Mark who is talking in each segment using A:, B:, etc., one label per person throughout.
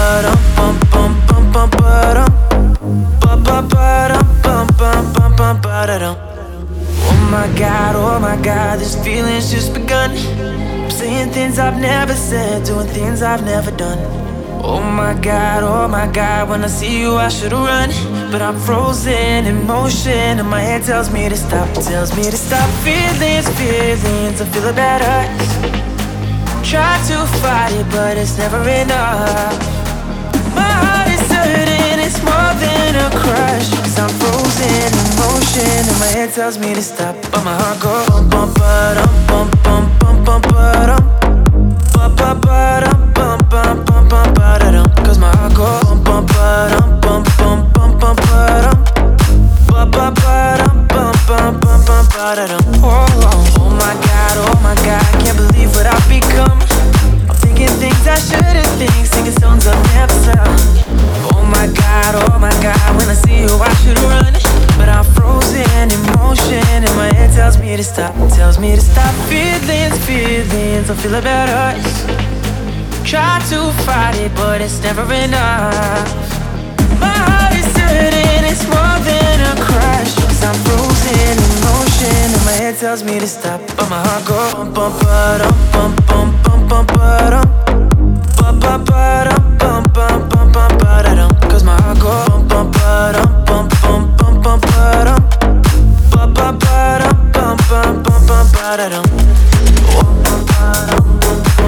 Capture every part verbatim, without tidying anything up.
A: ba-dum, bum bum bum bum ba-dum. Ba ba ba-dum, bum bum bum bum ba-da-dum. Oh my God, oh my God, this feeling's just begun. I'm saying things I've never said, doing things I've never done. Oh my God, oh my God, when I see you I should've run, but I'm frozen in motion and my head tells me to stop, tells me to stop. Feelings, feelings, I feel a bad urge. Try to fight it, but it's never enough. My heart is hurting, it's more than a crush, 'cause I'm frozen in motion and my head tells me to stop, but my heart goes bum bum ba-dum, bum bum bum bum ba-dum. Ba ba ba-dum, bum bum bum bum ba-da-dum. 'Cause my heart goes bum bum ba-dum, bum bum bum bum ba-dum. Ba ba ba-dum, bum bum bum bum ba-da-dum. Oh, oh, oh my God, oh my God, can't believe what I've become. I'm thinking things I shouldn't think, singing songs I've never sung. Oh my God, oh my God, when I see you I should run, but I'm frozen in motion and my head tells me to stop, tells me to stop. Feelings, feelings, I feel a bad urge. Try to fight it, but it's never enough. My heart is hurting, it's more than a crush, 'cause I'm frozen in motion and my head tells me to stop, but my heart goes bum bum ba-dum, bum bum bum bum ba-dum. Ba ba ba-dum, bum bum bum bum ba-da-dum. 'Cause my heart goes bum bum ba-dum, bum bum bum bum ba-dum. Ba ba ba-dum, bum bum bum bum ba-da-dum. Oh, bum ba-dum, bum bum.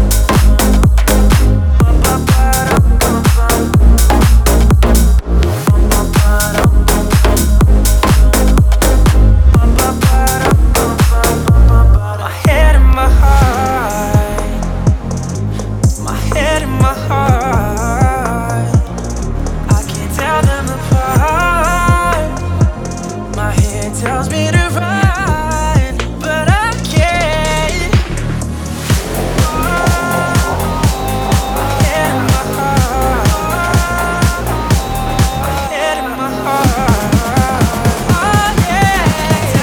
A: Ba ba ba-dum, bum bum. Bum bum ba-dum, bum bum. Ba ba ba-dum, bum bum bum bum ba-dum. My head and my heart, my head and my heart, I can't tell them apart. My head tells me to run, but I can't. My head and my heart, my head and my heart, oh yeah.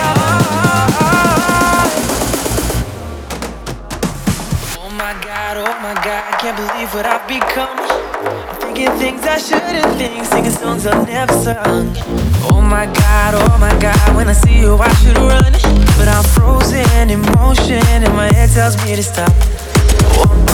A: Oh my God, oh my God, I can't believe what I've become. I'm thinking things I shouldn't think, singing songs I've never sung. Oh my God, oh my God, when I see you I should run, but I'm frozen in motion and my head tells me to stop. Oh,